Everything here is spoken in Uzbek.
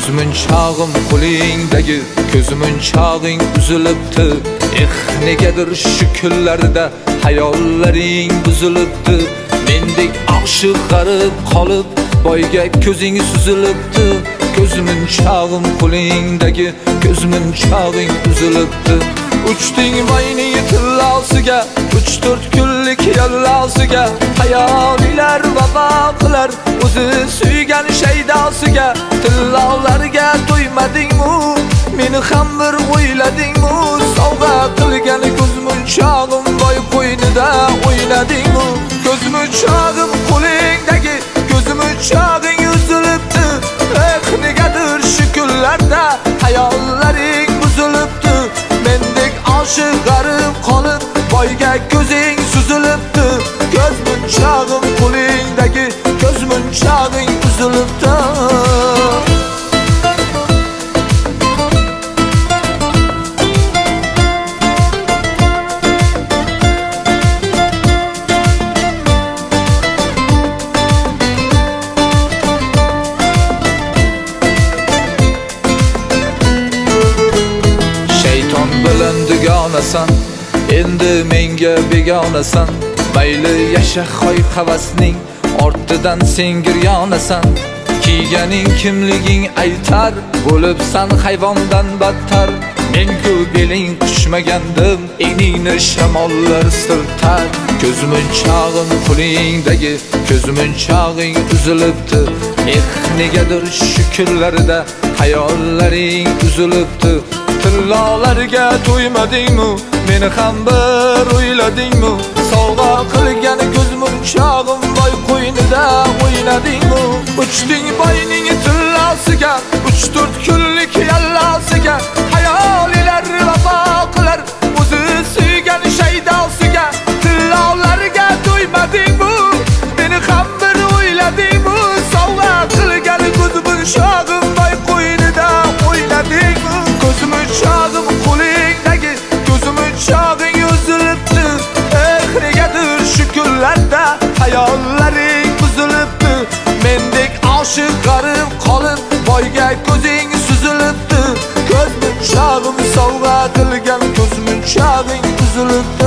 Ko'zmunchog'im qo'lingdagi ko'zmunchog'ing uzilibdi. Negadir shu kunlarda hayollaring buzilibdi. Mendek oshiq g'arib qolib boyga ko'zing suzilibdi. Ko'zmunchog'im qo'lingdagi ko'zmunchog'ing uzilibdi. Uchding boyning tillosiga, 3-4 kunlik yallosiga, hayolilar vafo qilar o'zi suygan shaydosiga. Tillolarga to'ymadingmi? Meni ham bir o'yladingmi? Sovg'a qilgan ko'zmunchog'im boy qo'ynida o'ynadingmi? Ko'zmunchog'im qo'lingdagi ko'zmunchog'ing uzilibdi. Negadir shu kunlarda hayollaring buzilibdi. Mendek oshiq g'arib qolib boyga ko'zing suzilibdi. Ko'zmunchog'im qo'lingdagi ko'zmunchog'ing uzilibdi. Bilan dugonasan, endi menga begonasan. Mayli yasha xoy havasning ortidan sen giryonasan. Kiyganing kimliging aytar, bo'libsan hayvondan battar. Men-ku beling qushmagandim, eningni shamollar siltar. Ko'zmunchog'im qo'lingdagi ko'zmunchog'ing uzilibdi. Negadir shu kunlarda hayollaring uzilibdi. Tillolarga to'ymadingmi? Meni ham bir o'yladingmi? Sovg'a qilgan ko'zmunchog'im boy qo'ynida o'ynadingmi? Uchding boyning tillosiga, 3-4 kunlik yallosiga, hayolilar vafo qilar o'zi suygan shaydosiga. Tillolarga to'ymadingmi? Meni ham bir o'yladingmi? Sovg'a qilgan ko'zmunchog'im boy qo'ynida o'ynadingmi? Ko'zmunchog'im qo'lingdagi ko'zmunchog'ing uzilibdi. Negadir shu kunlarda hayollaring buzilibdi. Mendek oshiq g'arib qolib boyga ko'zing suzilibdi. Ko'zmunchog'im sovg'a qilgan ko'zmunchog'ing uzilibdi.